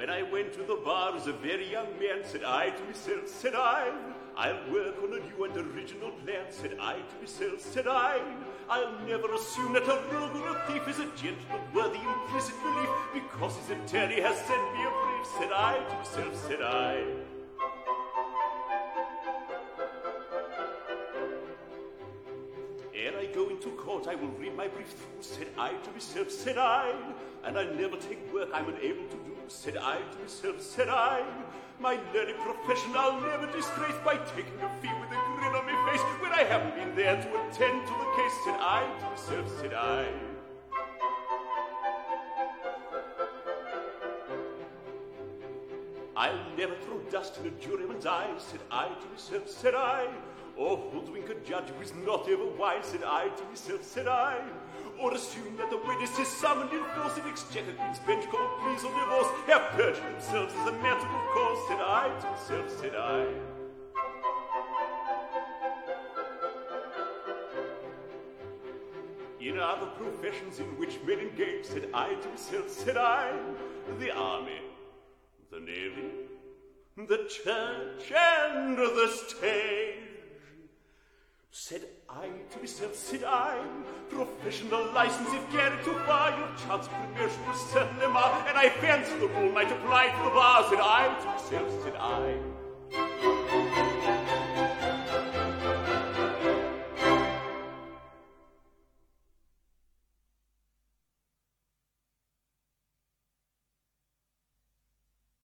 When I went to the bar as a very young man, said I to myself, said I'll work on a new and original plan, said I to myself, said I'll never assume that a rogue or a thief is a gentleman worthy implicit belief, because his attorney has sent me a brief, said I to myself, said I. Ere I go into court, I will read my brief through, said I to myself, said I, and I'll never take work I'm unable to do, said I to myself, said I. My learned profession I'll never disgrace by taking a fee with a grin on my face when I haven't been there to attend to the case, said I to myself, said I. I'll never throw dust in a juryman's eyes, said I to myself, said I, or hoodwink a judge who is not ever wise, said I to myself, said I, or assume that the witness is summoned in force in Exchequer Queen's bench called pleas or divorce have perjured themselves as a matter of course, said I to myself, said I. In other professions in which men engage, said I to myself, said I, the army, the navy, the church, and the stage. Said I to myself, said I, professional license if carried too far, your chance of promotion was certainly mar, and I fancy the rule might apply to the bar, said I to myself, said I.